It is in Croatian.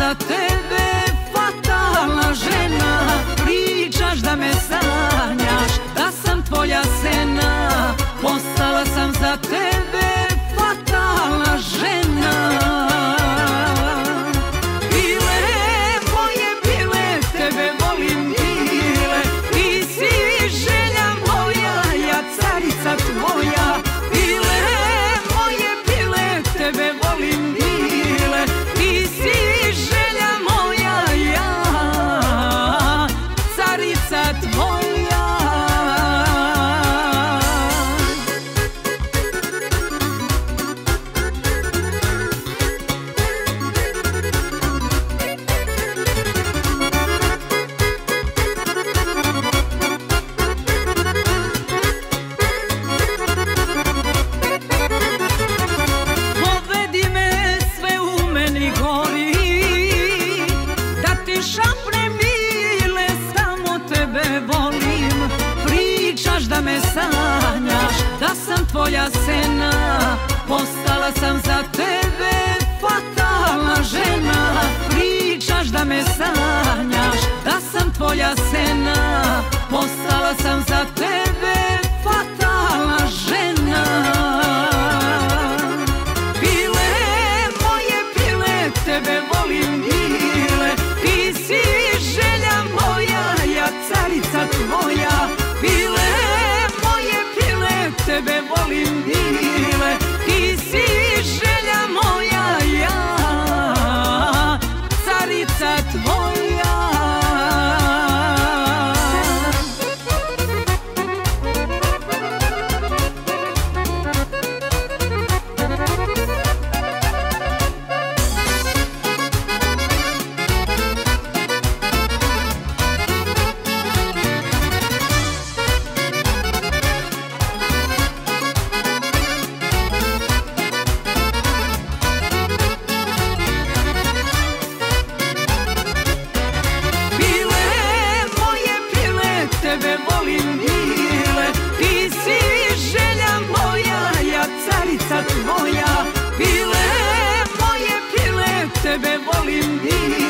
za tebe fatalna žena. Pričaš da me sanjaš, da sam tvoja sena. Postala sam za tebe fatalna žena. Bile moje, bile, tebe volim bile. Ti si želja moja, ja carica tvoja. Bile moje, bile, tebe volim bile. Ti si želja moja, ja carica tvoja. Da me sanjaš, da sam tvoja sena. Postala sam za tebe fatalna žena. Pričaš da me sanjaš, da sam tvoja sena. Postala sam za tebe fatalna žena. Bile moje, bile, tebe volim bile. Ti si želja moja, ja carica tvoja. Bile tebe volim bile, ti si želja moja, ja carica tvoja. Tebe volim bile, ti si želja moja, ja carica tvoja. Bile moje, bile, tebe volim bile.